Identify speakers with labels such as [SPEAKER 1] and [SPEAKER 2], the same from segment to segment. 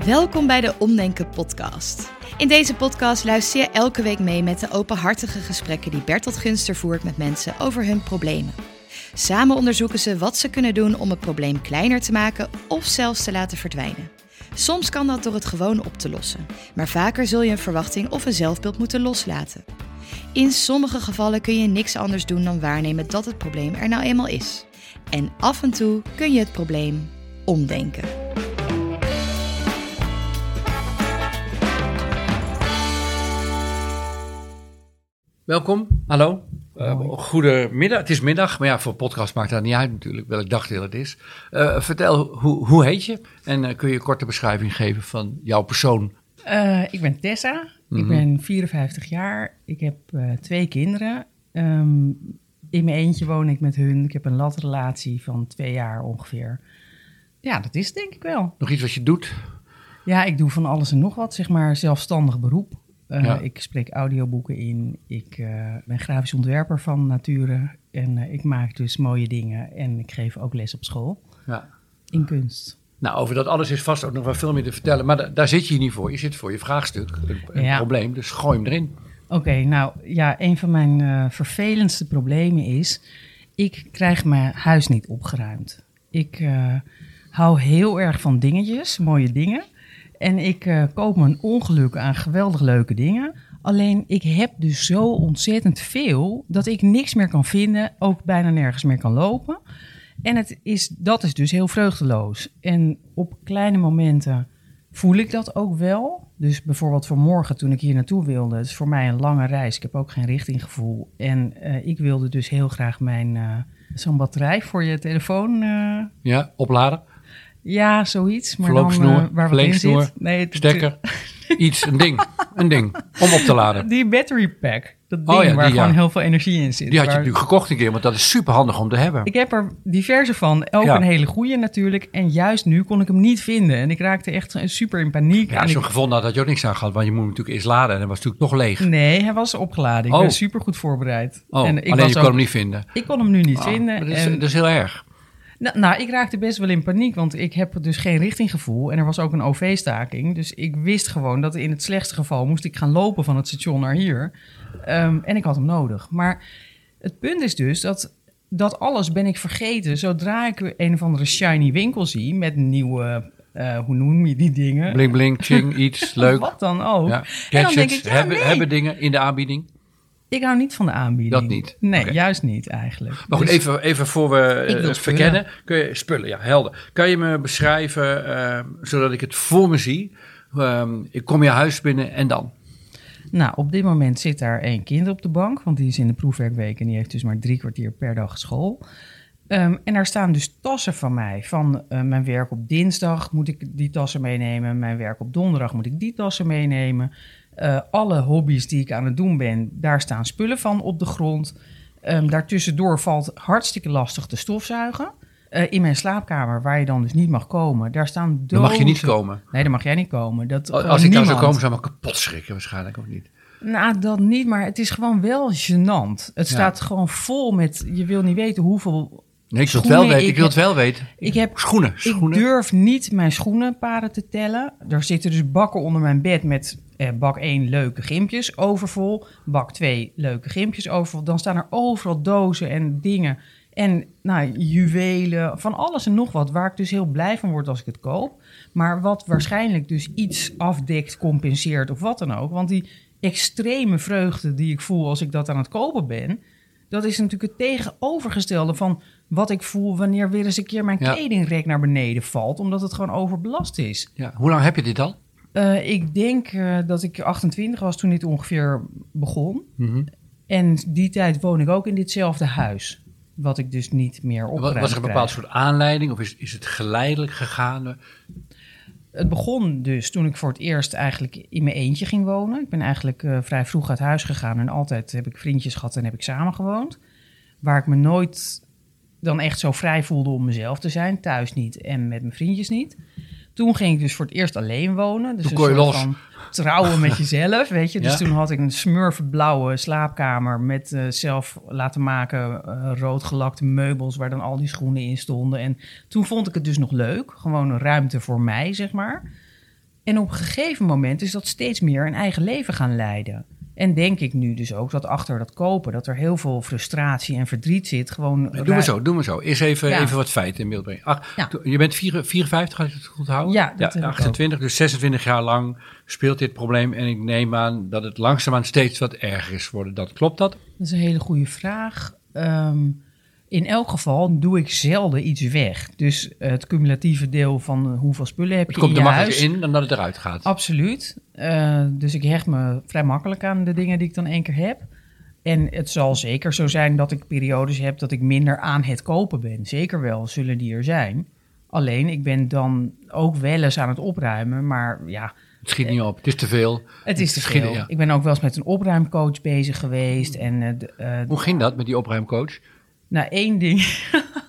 [SPEAKER 1] Welkom bij de Omdenken podcast. In deze podcast luister je elke week mee met de openhartige gesprekken die Bertolt Gunster voert met mensen over hun problemen. Samen onderzoeken ze wat ze kunnen doen om het probleem kleiner te maken of zelfs te laten verdwijnen. Soms kan dat door het gewoon op te lossen, maar vaker zul je een verwachting of een zelfbeeld moeten loslaten. In sommige gevallen kun je niks anders doen dan waarnemen dat het probleem er nou eenmaal is. En af en toe kun je het probleem omdenken.
[SPEAKER 2] Welkom, hallo. Goedemiddag, het is middag, maar ja, voor een podcast maakt dat niet uit natuurlijk, welk dagdeel het is. Vertel, hoe heet je? En kun je een korte beschrijving geven van jouw persoon?
[SPEAKER 3] Ik ben Tessa, ik ben 54 jaar, ik heb 2 kinderen. In mijn eentje woon ik met hun, ik heb een latrelatie van 2 jaar ongeveer. Ja, dat is het denk ik wel.
[SPEAKER 2] Nog iets wat je doet?
[SPEAKER 3] Ja, ik doe van alles en nog wat, zeg maar zelfstandig beroep.
[SPEAKER 2] Ja.
[SPEAKER 3] Ik spreek audioboeken in, ik ben grafisch ontwerper van nature en ik maak dus mooie dingen en ik geef ook les op school in kunst.
[SPEAKER 2] Nou, over dat alles is vast ook nog wel veel meer te vertellen, maar daar zit je hier niet voor. Je zit voor je vraagstuk, een probleem, dus gooi hem erin.
[SPEAKER 3] Oké, nou ja, een van mijn vervelendste problemen is, ik krijg mijn huis niet opgeruimd. Ik hou heel erg van dingetjes, mooie dingen. En ik koop me een ongeluk aan geweldig leuke dingen. Alleen ik heb dus zo ontzettend veel dat ik niks meer kan vinden. Ook bijna nergens meer kan lopen. En dat is dus heel vreugdeloos. En op kleine momenten voel ik dat ook wel. Dus bijvoorbeeld vanmorgen toen ik hier naartoe wilde. Het is voor mij een lange reis. Ik heb ook geen richtinggevoel. En ik wilde dus heel graag zo'n batterij voor je telefoon.
[SPEAKER 2] Ja, opladen.
[SPEAKER 3] Ja, zoiets. Maar
[SPEAKER 2] verloopsnoer,
[SPEAKER 3] dan waar we in zit.
[SPEAKER 2] Nee, stekker, iets, een ding om op te laden.
[SPEAKER 3] Die battery pack, dat ding waar gewoon heel veel energie in zit.
[SPEAKER 2] Die had je natuurlijk gekocht een keer, want dat is super handig om te hebben.
[SPEAKER 3] Ik heb er diverse van, ook een hele goede natuurlijk. En juist nu kon ik hem niet vinden. En ik raakte echt super in paniek.
[SPEAKER 2] Ja, als je hem gevonden had je ook niks aan gehad, want je moet hem natuurlijk eerst laden. En hij was natuurlijk nog leeg.
[SPEAKER 3] Nee, hij was opgeladen. Ik ben super goed voorbereid.
[SPEAKER 2] En alleen je kon hem niet vinden.
[SPEAKER 3] Ik kon hem nu niet vinden.
[SPEAKER 2] Dat is heel erg.
[SPEAKER 3] Nou, ik raakte best wel in paniek, want ik heb dus geen richtinggevoel. En er was ook een OV-staking. Dus ik wist gewoon dat in het slechtste geval moest ik gaan lopen van het station naar hier. En ik had hem nodig. Maar het punt is dus dat alles ben ik vergeten. Zodra ik een of andere shiny winkel zie met nieuwe, hoe noem je die dingen?
[SPEAKER 2] Blink, blink, ching, iets, leuk.
[SPEAKER 3] Wat dan ook.
[SPEAKER 2] Ja.
[SPEAKER 3] En dan denk ik,
[SPEAKER 2] hebben dingen in de aanbieding?
[SPEAKER 3] Ik hou niet van de aanbieding.
[SPEAKER 2] Dat niet?
[SPEAKER 3] Nee, juist niet eigenlijk.
[SPEAKER 2] Maar goed, even voor we het verkennen. Kun je spullen, ja, helder. Kan je me beschrijven, zodat ik het voor me zie? Ik kom je huis binnen en dan?
[SPEAKER 3] Nou, op dit moment zit daar 1 kind op de bank, want die is in de proefwerkweek en die heeft dus maar 3 kwartier per dag school. En daar staan dus tassen van mij. Van mijn werk op dinsdag moet ik die tassen meenemen. Mijn werk op donderdag moet ik die tassen meenemen. Alle hobby's die ik aan het doen ben, daar staan spullen van op de grond. Daartussendoor valt hartstikke lastig te stofzuigen. In mijn slaapkamer, waar je dan dus niet mag komen, daar staan dozen.
[SPEAKER 2] Dan mag je niet komen?
[SPEAKER 3] Nee, dan mag jij niet komen.
[SPEAKER 2] Als ik daar zou komen, zou ik me kapot schrikken waarschijnlijk, of niet?
[SPEAKER 3] Nou, dat niet, maar het is gewoon wel gênant. Het staat gewoon vol met, je wil niet weten hoeveel...
[SPEAKER 2] Nee, ik wil het wel weten. Ik wil het wel weten.
[SPEAKER 3] Ik heb
[SPEAKER 2] schoenen.
[SPEAKER 3] Ik durf niet mijn schoenenparen te tellen. Er zitten dus bakken onder mijn bed met bak 1 leuke gimpjes overvol. Bak 2 leuke gimpjes overvol. Dan staan er overal dozen en dingen. En juwelen, van alles en nog wat. Waar ik dus heel blij van word als ik het koop. Maar wat waarschijnlijk dus iets afdekt, compenseert of wat dan ook. Want die extreme vreugde die ik voel als ik dat aan het kopen ben... Dat is natuurlijk het tegenovergestelde van wat ik voel wanneer weer eens een keer mijn kledingrek naar beneden valt. Omdat het gewoon overbelast is.
[SPEAKER 2] Ja. Hoe lang heb je dit al?
[SPEAKER 3] Ik denk dat ik 28 was toen dit ongeveer begon.
[SPEAKER 2] Mm-hmm.
[SPEAKER 3] En die tijd woon ik ook in ditzelfde huis. Wat ik dus niet meer opruimd
[SPEAKER 2] Was er een bepaald soort aanleiding of is het geleidelijk gegaan?
[SPEAKER 3] Het begon dus toen ik voor het eerst eigenlijk in mijn eentje ging wonen. Ik ben eigenlijk vrij vroeg uit huis gegaan en altijd heb ik vriendjes gehad en heb ik samen gewoond. Waar ik me nooit dan echt zo vrij voelde om mezelf te zijn. Thuis niet en met mijn vriendjes niet. Toen ging ik dus voor het eerst alleen wonen. Dus
[SPEAKER 2] toen kon je los.
[SPEAKER 3] Van trouwen met jezelf, weet je. Dus
[SPEAKER 2] ja?
[SPEAKER 3] toen had ik een smurfblauwe slaapkamer met zelf laten maken roodgelakte meubels waar dan al die schoenen in stonden. En toen vond ik het dus nog leuk. Gewoon een ruimte voor mij, zeg maar. En op een gegeven moment is dat steeds meer een eigen leven gaan leiden. En denk ik nu dus ook dat achter dat kopen, dat er heel veel frustratie en verdriet zit. Gewoon
[SPEAKER 2] Doe maar zo. Eerst even wat feiten in beeld brengen. Je bent 54, had ik het goed houden?
[SPEAKER 3] Ja, dat heb
[SPEAKER 2] 28, dus 26 jaar lang speelt dit probleem. En ik neem aan dat het langzaamaan steeds wat erger is geworden. Klopt dat?
[SPEAKER 3] Dat is een hele goede vraag. In elk geval doe ik zelden iets weg. Dus het cumulatieve deel van hoeveel spullen heb je in je huis.
[SPEAKER 2] Het komt er makkelijker in dan dat het eruit gaat.
[SPEAKER 3] Absoluut. Dus ik hecht me vrij makkelijk aan de dingen die ik dan 1 keer heb. En het zal zeker zo zijn dat ik periodes heb dat ik minder aan het kopen ben. Zeker wel, zullen die er zijn. Alleen, ik ben dan ook wel eens aan het opruimen, maar ja...
[SPEAKER 2] Het schiet niet op, het is te veel.
[SPEAKER 3] Het is te veel. Ja. Ik ben ook wel eens met een opruimcoach bezig geweest. En,
[SPEAKER 2] hoe ging dat met die opruimcoach?
[SPEAKER 3] Nou, 1 ding...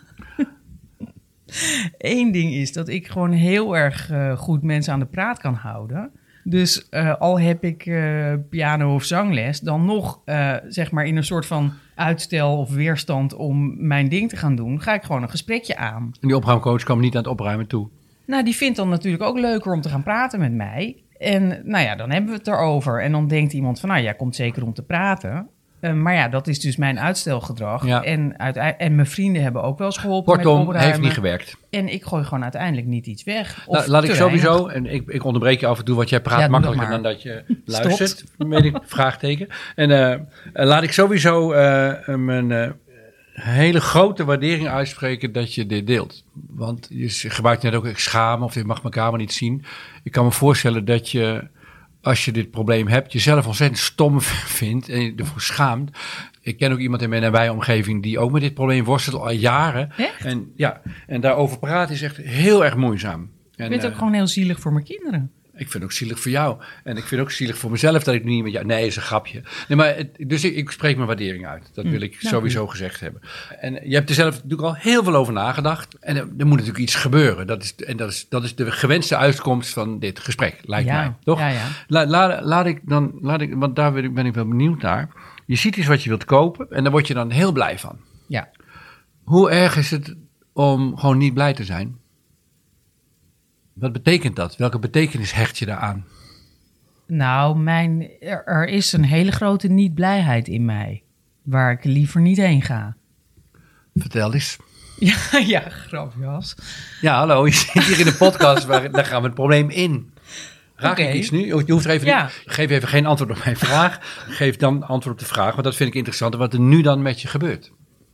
[SPEAKER 3] Eén ding is dat ik gewoon heel erg goed mensen aan de praat kan houden. Dus al heb ik piano of zangles, dan nog zeg maar in een soort van uitstel of weerstand om mijn ding te gaan doen, ga ik gewoon een gesprekje aan.
[SPEAKER 2] En die opruimcoach kwam niet aan het opruimen toe?
[SPEAKER 3] Nou, die vindt dan natuurlijk ook leuker om te gaan praten met mij. En nou ja, dan hebben we het erover. En dan denkt iemand van, nou, jij komt zeker om te praten. Maar ja, dat is dus mijn uitstelgedrag. Ja. En mijn vrienden hebben ook wel eens geholpen met opruimen.
[SPEAKER 2] Heeft niet gewerkt.
[SPEAKER 3] En ik gooi gewoon uiteindelijk niet iets weg.
[SPEAKER 2] Laat ik sowieso, en ik onderbreek je af en toe, want jij praat makkelijker dan dat je luistert. Met een vraagteken. En laat ik sowieso mijn hele grote waardering uitspreken dat je dit deelt. Want je gebruikt net ook schamen of je mag mijn kamer niet zien. Ik kan me voorstellen dat je, als je dit probleem hebt, jezelf ontzettend stom vindt en je ervoor schaamt. Ik ken ook iemand in mijn nabije omgeving die ook met dit probleem worstelt al jaren.
[SPEAKER 3] Echt?
[SPEAKER 2] En daarover praten is echt heel erg moeizaam.
[SPEAKER 3] Ik vind het ook gewoon heel zielig voor mijn kinderen.
[SPEAKER 2] Ik vind het ook zielig voor jou. En ik vind het ook zielig voor mezelf dat ik nu niet met jou... Nee, is een grapje. Nee, maar dus ik spreek mijn waardering uit. Dat wil ik sowieso gezegd hebben. En je hebt er zelf natuurlijk al heel veel over nagedacht. En er moet natuurlijk iets gebeuren. Dat is de gewenste uitkomst van dit gesprek, lijkt mij. Toch?
[SPEAKER 3] Ja.
[SPEAKER 2] Laat ik, want daar ben ik wel benieuwd naar. Je ziet iets wat je wilt kopen en daar word je dan heel blij van.
[SPEAKER 3] Ja.
[SPEAKER 2] Hoe erg is het om gewoon niet blij te zijn? Wat betekent dat? Welke betekenis hecht je daaraan?
[SPEAKER 3] Nou, er is een hele grote niet-blijheid in mij. Waar ik liever niet heen ga.
[SPEAKER 2] Vertel eens.
[SPEAKER 3] Ja, grapjas.
[SPEAKER 2] Ja, hallo. Je zit hier in de podcast. Daar gaan we het probleem in. Raak ik iets nu? Je hoeft er even niet. Geef even geen antwoord op mijn vraag. Geef dan antwoord op de vraag. Want dat vind ik interessant. Wat er nu dan met je gebeurt.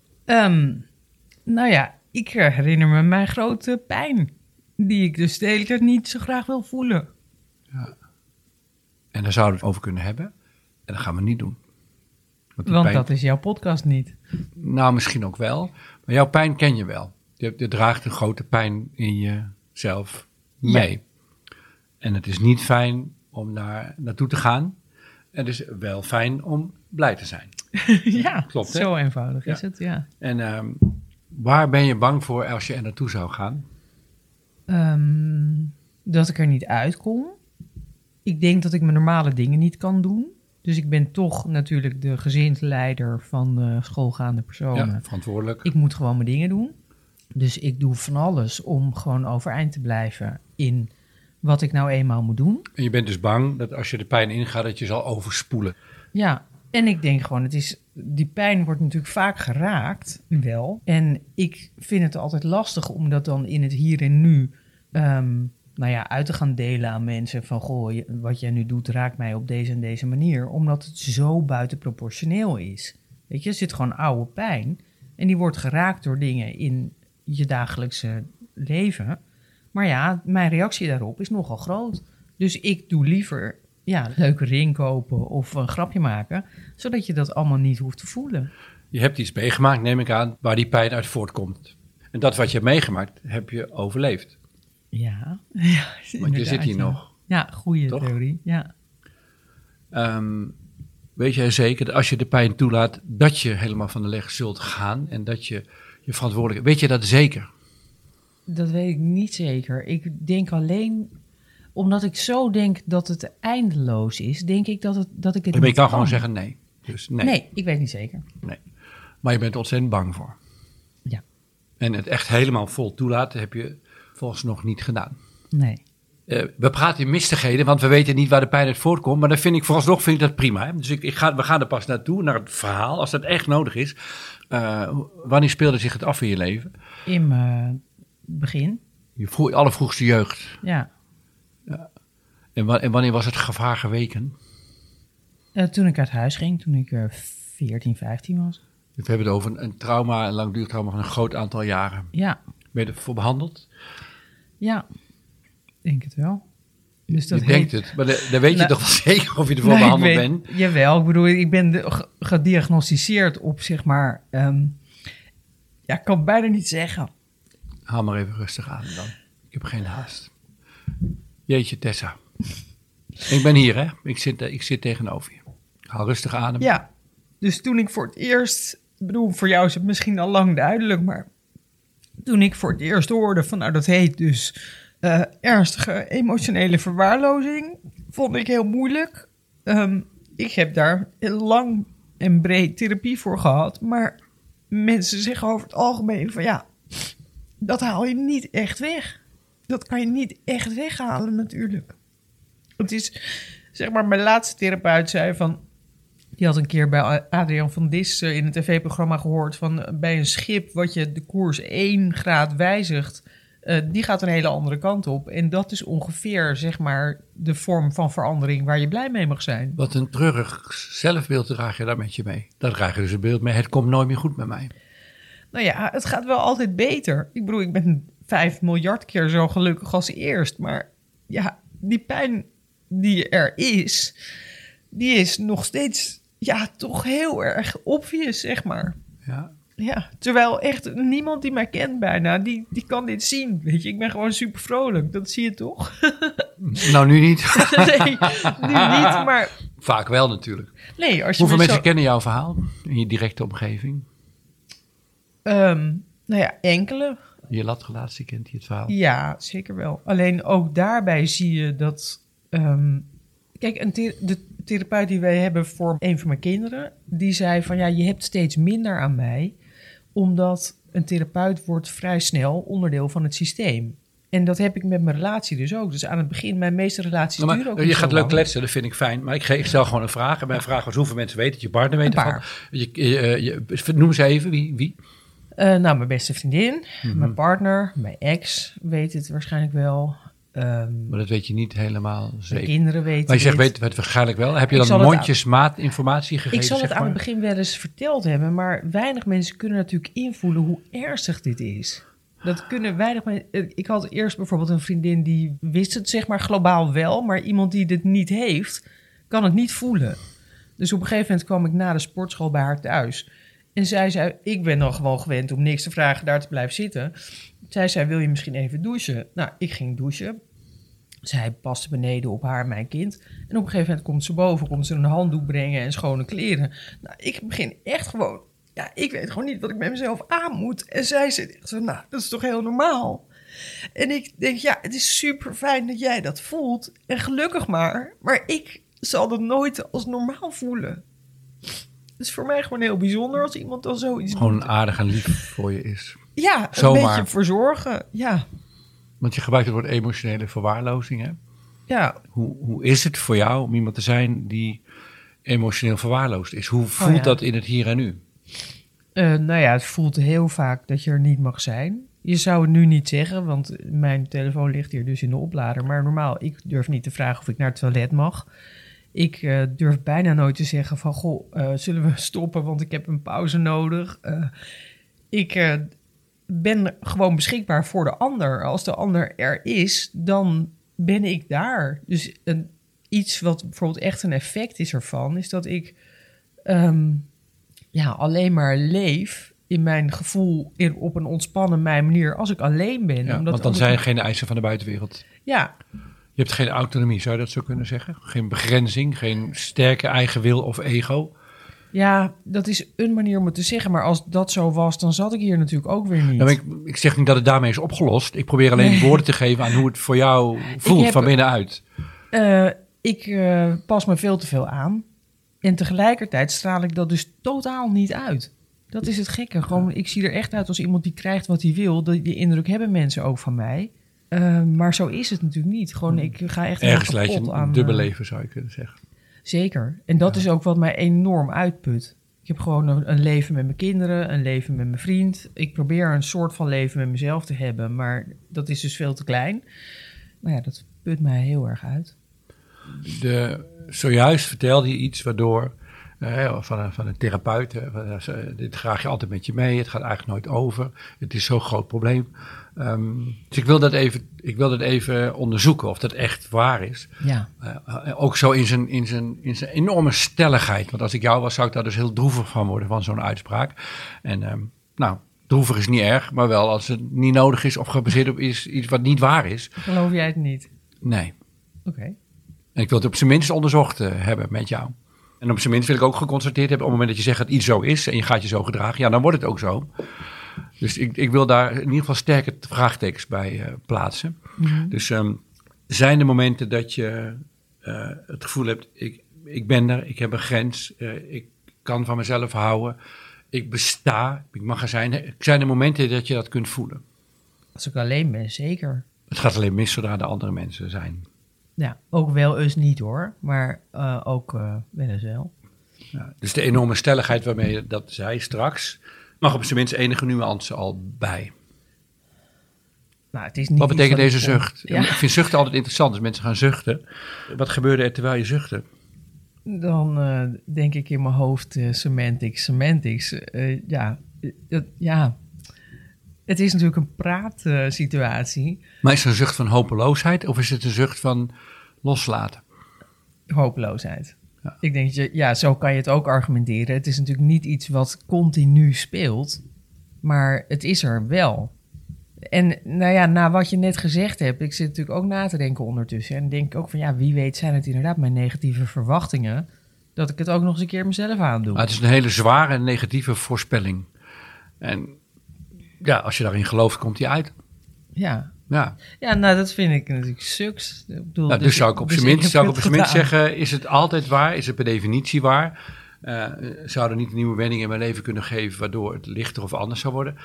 [SPEAKER 3] Nou ja, ik herinner me mijn grote pijn. Die ik dus de hele tijd niet zo graag wil voelen.
[SPEAKER 2] Ja. En daar zouden we het over kunnen hebben. En dat gaan we niet doen.
[SPEAKER 3] Want pijn... dat is jouw podcast niet.
[SPEAKER 2] Nou, misschien ook wel. Maar jouw pijn ken je wel. Je draagt een grote pijn in jezelf mee. Ja. En het is niet fijn om naartoe te gaan. Het is wel fijn om blij te zijn.
[SPEAKER 3] Ja,
[SPEAKER 2] klopt,
[SPEAKER 3] zo eenvoudig is het, ja.
[SPEAKER 2] En waar ben je bang voor als je er naartoe zou gaan?
[SPEAKER 3] Dat ik er niet uitkom. Ik denk dat ik mijn normale dingen niet kan doen. Dus ik ben toch natuurlijk de gezinsleider van de schoolgaande personen.
[SPEAKER 2] Ja, verantwoordelijk.
[SPEAKER 3] Ik moet gewoon mijn dingen doen. Dus ik doe van alles om gewoon overeind te blijven in wat ik nou eenmaal moet doen.
[SPEAKER 2] En je bent dus bang dat als je de pijn ingaat, dat je zal overspoelen.
[SPEAKER 3] Ja, en ik denk gewoon, die pijn wordt natuurlijk vaak geraakt, wel. En ik vind het altijd lastig om dat dan in het hier en nu uit te gaan delen aan mensen. Van, goh, wat jij nu doet raakt mij op deze en deze manier. Omdat het zo buitenproportioneel is. Weet je, er zit gewoon oude pijn. En die wordt geraakt door dingen in je dagelijkse leven. Maar ja, mijn reactie daarop is nogal groot. Dus ik doe liever een leuke ring kopen of een grapje maken, zodat je dat allemaal niet hoeft te voelen.
[SPEAKER 2] Je hebt iets meegemaakt, neem ik aan, waar die pijn uit voortkomt. En dat wat je hebt meegemaakt, heb je overleefd.
[SPEAKER 3] Ja.
[SPEAKER 2] Want je zit hier nog.
[SPEAKER 3] Ja, goede theorie, ja.
[SPEAKER 2] Weet jij zeker dat als je de pijn toelaat, dat je helemaal van de leg zult gaan en dat je verantwoordelijk... Weet je dat zeker?
[SPEAKER 3] Dat weet ik niet zeker. Ik denk alleen, omdat ik zo denk dat het eindeloos is, denk ik dat ik het niet
[SPEAKER 2] kan. Je kan gewoon zeggen nee. Dus nee.
[SPEAKER 3] Nee, ik weet niet zeker.
[SPEAKER 2] Nee. Maar je bent er ontzettend bang voor.
[SPEAKER 3] Ja.
[SPEAKER 2] En het echt helemaal vol toelaten heb je volgens nog niet gedaan.
[SPEAKER 3] Nee.
[SPEAKER 2] we praten in mistigheden, want we weten niet waar de pijn uit voortkomt. Maar dan vooralsnog vind ik dat prima. Hè? Dus we gaan er pas naartoe, naar het verhaal, als dat echt nodig is. Wanneer speelde zich het af in je leven?
[SPEAKER 3] In mijn begin.
[SPEAKER 2] Je allervroegste jeugd.
[SPEAKER 3] Ja.
[SPEAKER 2] En wanneer was het gevaar geweken?
[SPEAKER 3] Toen ik uit huis ging, toen ik 14, 15 was.
[SPEAKER 2] We hebben het over een trauma, een langdurig trauma van een groot aantal jaren.
[SPEAKER 3] Ja.
[SPEAKER 2] Ben je ervoor behandeld?
[SPEAKER 3] Ja, denk het wel. Dus dat
[SPEAKER 2] je denkt het, maar dan weet je toch wel zeker of je ervoor behandeld bent?
[SPEAKER 3] Jawel, ik bedoel, ik ben gediagnosticeerd op, zeg maar... ik kan het bijna niet zeggen.
[SPEAKER 2] Haal maar even rustig aan dan. Ik heb geen haast. Jeetje, Tessa. Ik ben hier, hè? Ik zit tegenover je. Haal rustig adem.
[SPEAKER 3] Ja, dus toen ik voor het eerst... Ik bedoel, voor jou is het misschien al lang duidelijk, maar... Toen ik voor het eerst hoorde van, nou, dat heet dus... ernstige emotionele verwaarlozing, vond ik heel moeilijk. Ik heb daar lang en breed therapie voor gehad, maar mensen zeggen over het algemeen van ja, dat haal je niet echt weg. Dat kan je niet echt weghalen natuurlijk. Het is, zeg maar, mijn laatste therapeut zei van, die had een keer bij Adriaan van Dis in een tv-programma gehoord van bij een schip wat je de koers 1 graad wijzigt, die gaat een hele andere kant op. En dat is ongeveer, zeg maar, de vorm van verandering waar je blij mee mag zijn.
[SPEAKER 2] Wat een treurig zelfbeeld draag je daar met je mee. Daar draag je dus een beeld mee, het komt nooit meer goed met mij.
[SPEAKER 3] Nou ja, het gaat wel altijd beter. Ik bedoel, ik ben 5 miljard keer zo gelukkig als eerst. Maar ja, die pijn die er is, die is nog steeds, ja, toch heel erg obvious, zeg maar.
[SPEAKER 2] Ja.
[SPEAKER 3] Ja, terwijl echt niemand die mij kent bijna, die kan dit zien. Weet je, ik ben gewoon super vrolijk. Dat zie je toch?
[SPEAKER 2] Nou, nu niet.
[SPEAKER 3] Nee, nu niet, maar...
[SPEAKER 2] Vaak wel natuurlijk.
[SPEAKER 3] Nee, als je
[SPEAKER 2] hoeveel mensen kennen jouw verhaal in je directe omgeving?
[SPEAKER 3] Nou ja, enkele.
[SPEAKER 2] Je latrelatie kent die het verhaal?
[SPEAKER 3] Ja, zeker wel. Alleen ook daarbij zie je dat... kijk, de therapeut die wij hebben voor een van mijn kinderen, die zei van ja, je hebt steeds minder aan mij, omdat een therapeut wordt vrij snel onderdeel van het systeem. En dat heb ik met mijn relatie dus ook. Dus aan het begin, mijn meeste relaties duren ook niet.
[SPEAKER 2] Je gaat
[SPEAKER 3] zo
[SPEAKER 2] leuk
[SPEAKER 3] lang.
[SPEAKER 2] kletsen, dat vind ik fijn. Maar ik stel gewoon een vraag. En mijn vraag was hoeveel mensen weten dat je partner weet ervan. Noem ze even, wie?
[SPEAKER 3] Nou, mijn beste vriendin, mijn partner, mijn ex weet het waarschijnlijk wel.
[SPEAKER 2] Maar dat weet je niet helemaal zeker.
[SPEAKER 3] Mijn kinderen weten
[SPEAKER 2] Maar je zegt,
[SPEAKER 3] het.
[SPEAKER 2] weet het waarschijnlijk wel. Heb je dan mondjesmaat informatie gegeven?
[SPEAKER 3] Ik zal het
[SPEAKER 2] zeg
[SPEAKER 3] aan
[SPEAKER 2] maar?
[SPEAKER 3] het begin wel eens verteld hebben, maar weinig mensen kunnen natuurlijk invoelen hoe ernstig dit is. Dat kunnen weinig mensen. Ik had eerst bijvoorbeeld een vriendin die wist het, zeg maar, globaal wel, maar iemand die dit niet heeft, kan het niet voelen. Dus op een gegeven moment kwam ik na de sportschool bij haar thuis. En zij zei, ik ben dan gewoon gewend om niks te vragen, daar te blijven zitten. Zij zei, wil je misschien even douchen? Nou, ik ging douchen. Zij paste beneden op haar en mijn kind. En op een gegeven moment komt ze boven, komt ze een handdoek brengen en schone kleren. Nou, ik begin echt gewoon, ja, ik weet gewoon niet wat ik met mezelf aan moet. En zij zit echt zo, nou, dat is toch heel normaal? En ik denk, ja, het is super fijn dat jij dat voelt. En gelukkig maar ik zal dat nooit als normaal voelen. Het is voor mij gewoon heel bijzonder als iemand dan zoiets
[SPEAKER 2] Gewoon
[SPEAKER 3] doet.
[SPEAKER 2] aardig en lief voor je is.
[SPEAKER 3] Ja,
[SPEAKER 2] Zomaar.
[SPEAKER 3] een beetje verzorgen, ja.
[SPEAKER 2] Want je gebruikt het woord emotionele verwaarlozing, hè?
[SPEAKER 3] Ja,
[SPEAKER 2] Hoe is het voor jou om iemand te zijn die emotioneel verwaarloosd is? Hoe voelt
[SPEAKER 3] ja.
[SPEAKER 2] dat in het hier en nu?
[SPEAKER 3] nou ja, het voelt heel vaak dat je er niet mag zijn. Je zou het nu niet zeggen, want mijn telefoon ligt hier dus in de oplader. Maar normaal, ik durf niet te vragen of ik naar het toilet mag. Ik durf bijna nooit te zeggen van, goh, zullen we stoppen, want ik heb een pauze nodig. Ik ben gewoon beschikbaar voor de ander. Als de ander er is, dan ben ik daar. Dus iets wat bijvoorbeeld echt een effect is ervan, is dat ik alleen maar leef in mijn gevoel op een ontspannen manier als ik alleen ben.
[SPEAKER 2] Ja,
[SPEAKER 3] Omdat
[SPEAKER 2] want dan zijn er geen eisen van de buitenwereld.
[SPEAKER 3] Ja,
[SPEAKER 2] Je hebt geen autonomie, zou je dat zo kunnen zeggen? Geen begrenzing, geen sterke eigen wil of ego.
[SPEAKER 3] ja, dat is een manier om het te zeggen. Maar als dat zo was, dan zat ik hier natuurlijk ook weer niet.
[SPEAKER 2] Nou, ik zeg niet dat het daarmee is opgelost. Ik probeer alleen woorden te geven aan hoe het voor jou voelt van binnenuit.
[SPEAKER 3] Ik pas me veel te veel aan. En tegelijkertijd straal ik dat dus totaal niet uit. Dat is het gekke. Gewoon, ik zie er echt uit als iemand die krijgt wat hij wil. Die indruk hebben mensen ook van mij. Maar zo is het natuurlijk niet. Gewoon, ik ga echt
[SPEAKER 2] ergens leid je
[SPEAKER 3] aan
[SPEAKER 2] een dubbel leven, zou je kunnen zeggen.
[SPEAKER 3] Zeker. En dat is ook wat mij enorm uitput. Ik heb gewoon een leven met mijn kinderen, een leven met mijn vriend. Ik probeer een soort van leven met mezelf te hebben, maar dat is dus veel te klein. Maar ja, dat put mij heel erg uit.
[SPEAKER 2] Zojuist vertelde je iets waardoor van een therapeut, dit draag je altijd met je mee, het gaat eigenlijk nooit over, het is zo'n groot probleem. Dus ik wil dat even onderzoeken of dat echt waar is.
[SPEAKER 3] Ja.
[SPEAKER 2] Ook zo in zijn enorme stelligheid. Want als ik jou was, zou ik daar dus heel droevig van worden, van zo'n uitspraak. En droevig is niet erg, maar wel als het niet nodig is of gebaseerd op iets wat niet waar is.
[SPEAKER 3] Geloof jij het niet?
[SPEAKER 2] Nee.
[SPEAKER 3] Oké.
[SPEAKER 2] En ik wil het op zijn minst onderzocht hebben met jou. En op zijn minst wil ik ook geconstateerd hebben, op het moment dat je zegt dat iets zo is en je gaat je zo gedragen, ja, dan wordt het ook zo. Dus ik wil daar in ieder geval sterke vraagtekens bij plaatsen. Mm-hmm. Dus zijn er momenten dat je het gevoel hebt, ik ben er, ik heb een grens, ik kan van mezelf houden, ik besta, ik mag er zijn. Zijn er momenten dat je dat kunt voelen?
[SPEAKER 3] Als ik alleen ben, zeker.
[SPEAKER 2] Het gaat alleen mis zodra de andere mensen zijn.
[SPEAKER 3] Ja, ook wel eens niet hoor, maar ook wel eens wel.
[SPEAKER 2] Ja, dus de enorme stelligheid waarmee je dat zei straks, mag op zijn minst enige nuance al bij.
[SPEAKER 3] Nou, het is niet.
[SPEAKER 2] Wat betekent deze zucht?
[SPEAKER 3] Ja.
[SPEAKER 2] Ik vind zuchten altijd interessant, als mensen gaan zuchten. Wat gebeurde er terwijl je zuchtte?
[SPEAKER 3] Dan denk ik in mijn hoofd semantics. Het is natuurlijk een praatsituatie.
[SPEAKER 2] Maar is het een zucht van hopeloosheid of is het een zucht van loslaten?
[SPEAKER 3] Hopeloosheid. Ja. Ik denk, zo kan je het ook argumenteren. Het is natuurlijk niet iets wat continu speelt, maar het is er wel. En nou ja, na wat je net gezegd hebt, ik zit natuurlijk ook na te denken ondertussen. En denk ook van, wie weet zijn het inderdaad mijn negatieve verwachtingen, dat ik het ook nog eens een keer mezelf aandoe.
[SPEAKER 2] Maar het is een hele zware en negatieve voorspelling. En ja, als je daarin gelooft, komt die uit.
[SPEAKER 3] Ja.
[SPEAKER 2] Ja,
[SPEAKER 3] nou dat vind ik natuurlijk suks. Ik bedoel,
[SPEAKER 2] dus zou ik op zijn minst zeggen, is het altijd waar? Is het per definitie waar? Zou er niet een nieuwe wending in mijn leven kunnen geven waardoor het lichter of anders zou worden?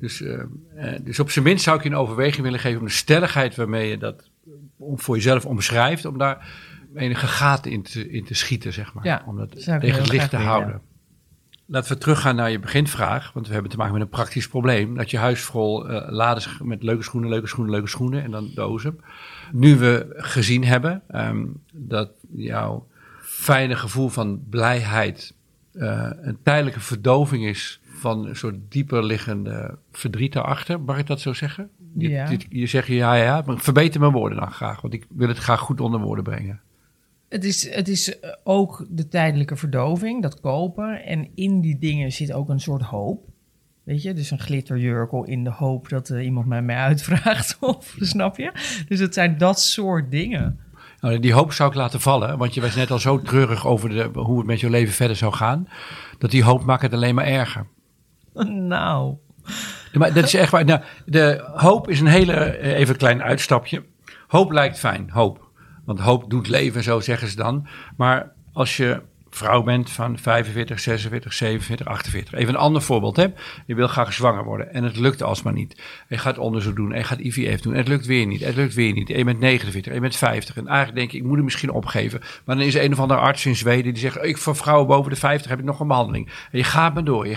[SPEAKER 2] Dus op zijn minst zou ik je een overweging willen geven om de stelligheid waarmee je dat voor jezelf omschrijft, om daar enige gaten in te schieten, zeg maar.
[SPEAKER 3] Ja,
[SPEAKER 2] om dat tegen het licht te houden. Ja. Laten we teruggaan naar je beginvraag, want we hebben te maken met een praktisch probleem. Dat je huis vol lades met leuke schoenen en dan dozen. Nu we gezien hebben dat jouw fijne gevoel van blijheid een tijdelijke verdoving is van een soort dieper liggende verdriet daarachter. Mag ik dat zo zeggen?
[SPEAKER 3] Ja.
[SPEAKER 2] Je zegt ja, maar verbeter mijn woorden dan graag, want ik wil het graag goed onder woorden brengen.
[SPEAKER 3] Het is ook de tijdelijke verdoving, dat kopen. En in die dingen zit ook een soort hoop. Weet je, dus een glitterjurkel in de hoop dat iemand mij uitvraagt. Of, snap je? Dus het zijn dat soort dingen.
[SPEAKER 2] Nou, die hoop zou ik laten vallen, want je was net al zo treurig over hoe het met je leven verder zou gaan. Dat die hoop maakt het alleen maar erger.
[SPEAKER 3] Nou.
[SPEAKER 2] Maar dat is echt waar. Nou, de hoop is even een klein uitstapje. Hoop lijkt fijn, hoop. Want hoop doet leven, zo zeggen ze dan. Maar als je vrouw bent van 45, 46, 47, 48. Even een ander voorbeeld. Hè? Je wil graag zwanger worden en het lukt alsmaar niet. Je gaat onderzoek doen en je gaat IVF doen. En het lukt weer niet. En je bent 49, en je bent 50. En eigenlijk denk je, ik moet het misschien opgeven. Maar dan is er een of andere arts in Zweden die zegt, voor vrouwen boven de 50 heb ik nog een behandeling. En je gaat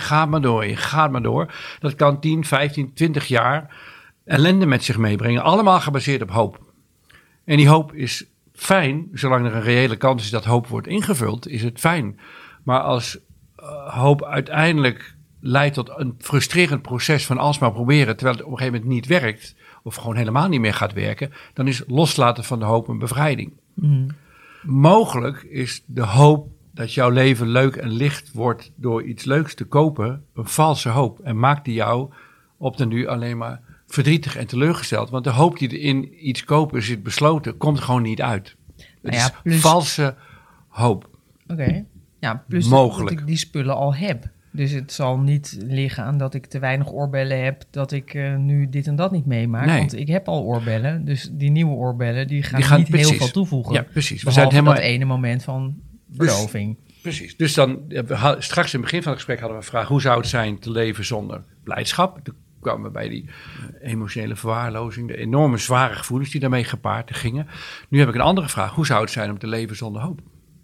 [SPEAKER 2] maar door. Dat kan 10, 15, 20 jaar ellende met zich meebrengen. Allemaal gebaseerd op hoop. En die hoop is fijn, zolang er een reële kans is dat hoop wordt ingevuld, is het fijn. Maar als hoop uiteindelijk leidt tot een frustrerend proces van alsmaar proberen, terwijl het op een gegeven moment niet werkt, of gewoon helemaal niet meer gaat werken, dan is loslaten van de hoop een bevrijding. Mm. Mogelijk is de hoop dat jouw leven leuk en licht wordt door iets leuks te kopen, een valse hoop. En maakt die jou op den duur alleen maar verdrietig en teleurgesteld. Want de hoop die er in iets kopen zit besloten, komt gewoon niet uit. Het is valse hoop.
[SPEAKER 3] Oké. Ja, plus
[SPEAKER 2] mogelijk.
[SPEAKER 3] Dat ik die spullen al heb. Dus het zal niet liggen aan dat ik te weinig oorbellen heb, dat ik nu dit en dat niet meemaak. Nee. Want ik heb al oorbellen, dus die nieuwe oorbellen, die gaan niet precies heel veel toevoegen.
[SPEAKER 2] Ja, precies.
[SPEAKER 3] We zijn helemaal dat ene moment van verdoving.
[SPEAKER 2] Precies. Dus dan, straks in het begin van het gesprek hadden we een vraag, hoe zou het zijn te leven zonder blijdschap? kwamen we bij die emotionele verwaarlozing, de enorme zware gevoelens die daarmee gepaard gingen. Nu heb ik een andere vraag. Hoe zou het zijn om te leven zonder hoop?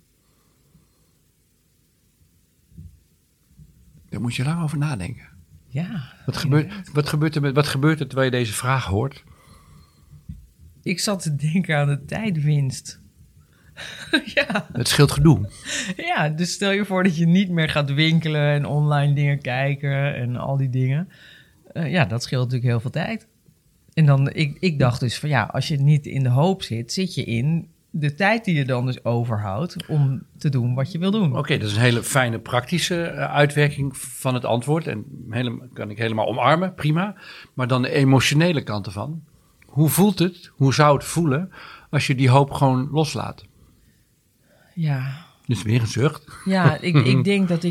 [SPEAKER 2] Daar moet je lang over nadenken.
[SPEAKER 3] Ja.
[SPEAKER 2] Wat gebeurt er terwijl je deze vraag hoort?
[SPEAKER 3] Ik zat te denken aan de tijdwinst. Ja.
[SPEAKER 2] Het scheelt gedoe.
[SPEAKER 3] Ja, dus stel je voor dat je niet meer gaat winkelen en online dingen kijken en al die dingen. Dat scheelt natuurlijk heel veel tijd. En dan, ik dacht dus van als je niet in de hoop zit, zit je in de tijd die je dan dus overhoudt om te doen wat je wil doen.
[SPEAKER 2] Oké, dat is een hele fijne praktische uitwerking van het antwoord. En kan ik helemaal omarmen, prima. Maar dan de emotionele kant ervan. Hoe voelt het, hoe zou het voelen als je die hoop gewoon loslaat?
[SPEAKER 3] Ja.
[SPEAKER 2] Dus weer een zucht.
[SPEAKER 3] Ja, ik denk dat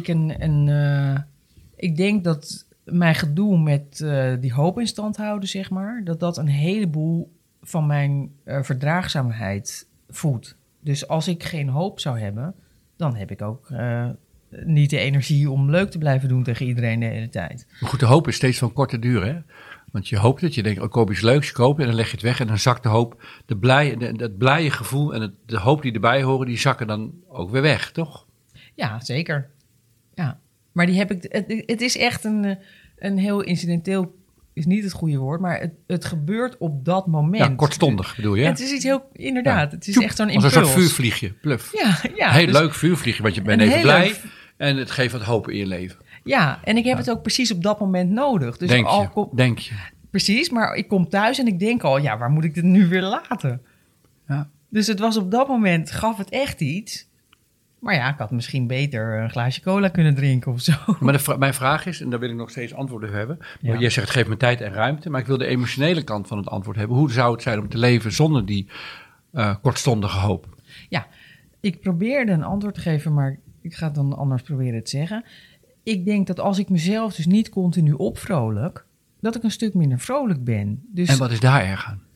[SPEAKER 3] ik denk dat mijn gedoe met die hoop in stand houden, zeg maar, dat een heleboel van mijn verdraagzaamheid voedt. Dus als ik geen hoop zou hebben, dan heb ik ook niet de energie om leuk te blijven doen tegen iedereen de hele tijd.
[SPEAKER 2] Maar goed, de hoop is steeds van korte duur, hè? Want je hoopt het, je denkt, koop iets leuks, je koopt en dan leg je het weg en dan zakt de hoop, dat blije gevoel en de hoop die erbij horen, die zakken dan ook weer weg, toch?
[SPEAKER 3] Ja, zeker. Ja, maar die heb ik. Het is echt een heel incidenteel, is niet het goede woord, maar het gebeurt op dat moment.
[SPEAKER 2] Ja, kortstondig bedoel je?
[SPEAKER 3] Het is iets heel, inderdaad, het is echt zo'n
[SPEAKER 2] als
[SPEAKER 3] impuls.
[SPEAKER 2] een soort vuurvliegje, pluf.
[SPEAKER 3] Ja.
[SPEAKER 2] Heel
[SPEAKER 3] dus
[SPEAKER 2] leuk vuurvliegje, want je bent even blij en het geeft wat hoop in je leven.
[SPEAKER 3] Ja, en ik heb het ook precies op dat moment nodig. Dus
[SPEAKER 2] denk je.
[SPEAKER 3] Precies, maar ik kom thuis en ik denk al, waar moet ik dit nu weer laten?
[SPEAKER 2] Ja.
[SPEAKER 3] Dus het was op dat moment, gaf het echt iets. Maar ik had misschien beter een glaasje cola kunnen drinken of zo.
[SPEAKER 2] Maar mijn vraag is, en daar wil ik nog steeds antwoorden op hebben. Ja. Jij zegt, geef me tijd en ruimte. Maar ik wil de emotionele kant van het antwoord hebben. Hoe zou het zijn om te leven zonder die kortstondige hoop?
[SPEAKER 3] Ja, ik probeerde een antwoord te geven, maar ik ga het dan anders proberen te zeggen. Ik denk dat als ik mezelf dus niet continu opvrolijk, dat ik een stuk minder vrolijk ben. Dus,
[SPEAKER 2] en wat is daar erg aan?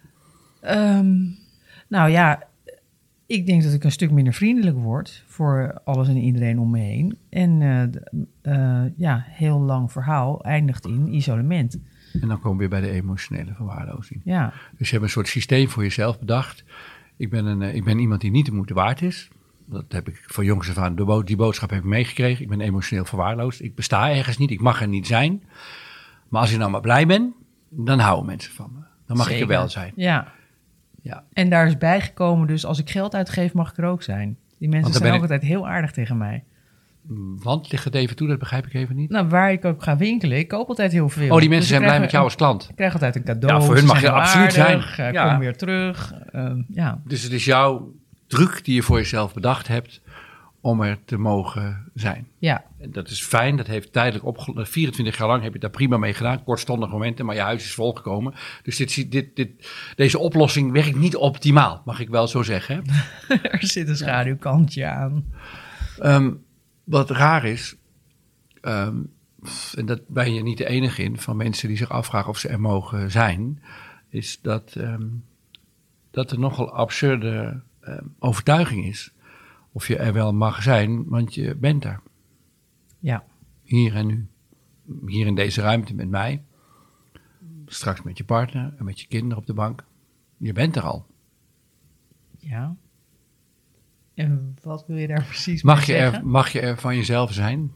[SPEAKER 3] Ik denk dat ik een stuk minder vriendelijk word voor alles en iedereen om me heen. En heel lang verhaal eindigt in isolement.
[SPEAKER 2] En dan komen we weer bij de emotionele verwaarlozing.
[SPEAKER 3] Ja.
[SPEAKER 2] Dus je hebt een soort systeem voor jezelf bedacht. Ik ben iemand die niet de moeite waard is. Dat heb ik van jongs af aan, die boodschap heb ik meegekregen. Ik ben emotioneel verwaarloosd. Ik besta ergens niet, ik mag er niet zijn. Maar als ik nou maar blij ben, dan houden mensen van me. Dan mag ik er wel zijn.
[SPEAKER 3] Ja. En daar is bijgekomen dus, als ik geld uitgeef, mag ik er ook zijn. Die mensen zijn ook altijd heel aardig tegen mij.
[SPEAKER 2] Want, ligt het even toe, dat begrijp ik even niet.
[SPEAKER 3] Nou, waar ik ook ga winkelen, ik koop altijd heel veel.
[SPEAKER 2] Oh, die mensen zijn blij met jou als klant.
[SPEAKER 3] Ik krijg altijd een cadeau.
[SPEAKER 2] Ja, voor hun mag je absoluut zijn.
[SPEAKER 3] Kom weer terug.
[SPEAKER 2] Dus het is jouw truc die je voor jezelf bedacht hebt om er te mogen zijn.
[SPEAKER 3] Ja.
[SPEAKER 2] En dat is fijn, dat heeft tijdelijk opgelost. 24 jaar lang heb je daar prima mee gedaan, kortstondige momenten, maar je huis is volgekomen. Dus deze oplossing werkt niet optimaal, mag ik wel zo zeggen.
[SPEAKER 3] Er zit een schaduwkantje aan.
[SPEAKER 2] Wat raar is, en dat ben je niet de enige in, van mensen die zich afvragen of ze er mogen zijn, is dat er nogal absurde overtuiging is. Of je er wel mag zijn, want je bent er.
[SPEAKER 3] Ja.
[SPEAKER 2] Hier en nu. Hier in deze ruimte met mij. Straks met je partner en met je kinderen op de bank. Je bent er al.
[SPEAKER 3] Ja. En wat wil je daar precies mee zeggen?
[SPEAKER 2] Mag je er van jezelf zijn?